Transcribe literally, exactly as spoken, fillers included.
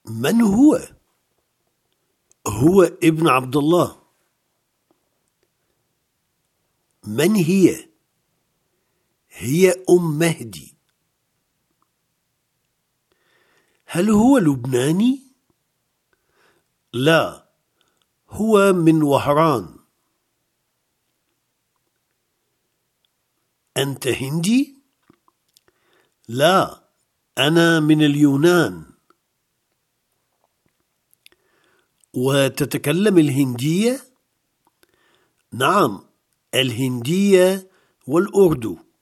من هو؟ هو ابن عبد الله. من هي؟ هي أم مهدي. هل هو لبناني؟ لا، هو من وهران. أنت هندي؟ لا، أنا من اليونان. وتتكلم الهندية؟ نعم، الهندية والأردو.